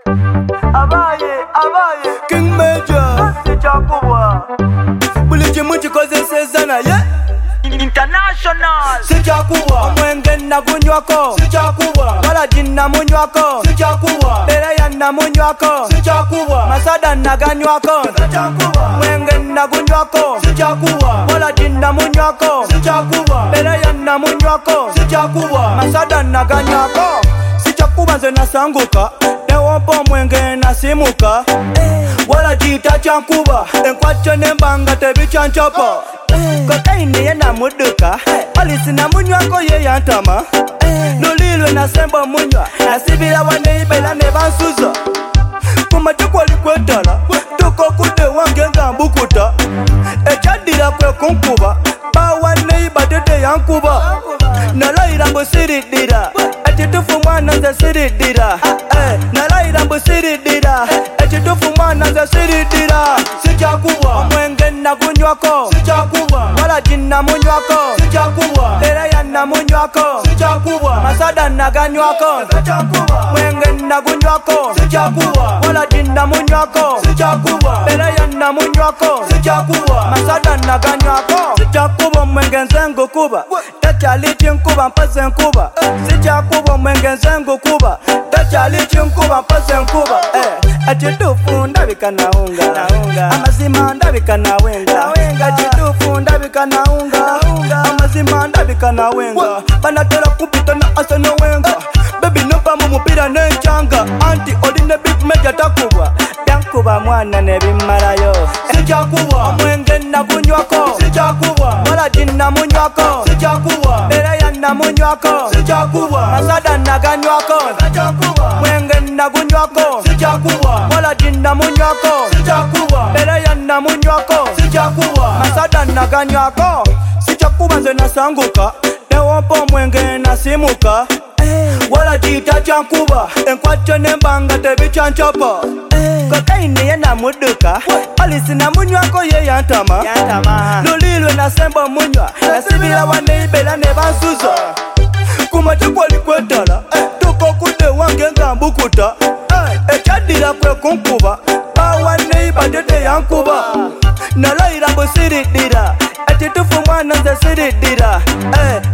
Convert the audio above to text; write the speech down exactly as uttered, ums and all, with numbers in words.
Abaye, abaye King Major Sijakubwa Buliji muchi koze sezana yeah International Sijakubwa Omwenge na gunywako Sijakubwa Wala jina munywako Sijakubwa Bereya na munywako Sijakubwa Masada na ganywako Sijakubwa Omwenge na gunywako Sijakubwa Wala jina munywako Sijakubwa Bereya na munywako Sijakubwa Masada na ganywako Sijakubwa nze nasanguka Newompo omwenge nasimuka Wala jita chankuba Enkwacho nembanga tebi chanchopo Kokaini yena muduka Polisi na munywako ye yantama Nulilwe na sembo munywa Nasibila wane ibela nebansuzo Kumachukwa likwetala Tuko kude wange ngambukuta Echadila kwe kunkuba Bawane ibadede yankuba Nalaira mbu siridira Echitufu mwana nze siridira Nalaira mbu siridira Echitufu mwana nze siridira Sijakubwa Omwenge na gunywako Sijakubwa Wala jina munywako Sijakubwa Bereya na munywako Sijakubwa Masada na ganywako Sijakubwa Omwenge na gunywako Sijakubwa Wala jina munywako Sijakubwa Bereya na munywako Sijakubwa Masada na ganywako Sijakubwa omwenge nzengu kuba Tachali chinkuba mpase nkuba Sijakubwa omwenge nzengu kuba Tachali chinkuba mpase nkuba Echitufu ndabika na unga Amazima ndabika na wenga Echitufu ndabika na unga Amazima ndabika na wenga Banatera kupita na asa na wenga Baby nopa mumupira nenchanga Anti odine big meja takubwa Yankuba mwana nebimarayo Sijakubwa Omwenge na gunywako Sijakubwa Wala jina munywako Sijakubwa Bereya na munywako Sijakubwa Masada na ganywako Sijakubwa Omwenge na gunywako Sijakubwa Wala jina munywako Sijakubwa Bereya na munywako Sijakubwa Masada na ganywako Sijakubwa nze nasanguka Newompo omwenge nasimuka Wala jita chankuba Enkwacho nembanga tebi chanchopo Kokaini yena muduka Polisi na munywako ye yantama Lulilwe na sembo munywa Nasibila wane ibela nebansuzo Kumachukwa likwetala Tuko kude wange ngambukuta Echadila kwe kunkuba Bawane ibadede yankuba Nalaira mbu siridira Echitufu mwana nze siridira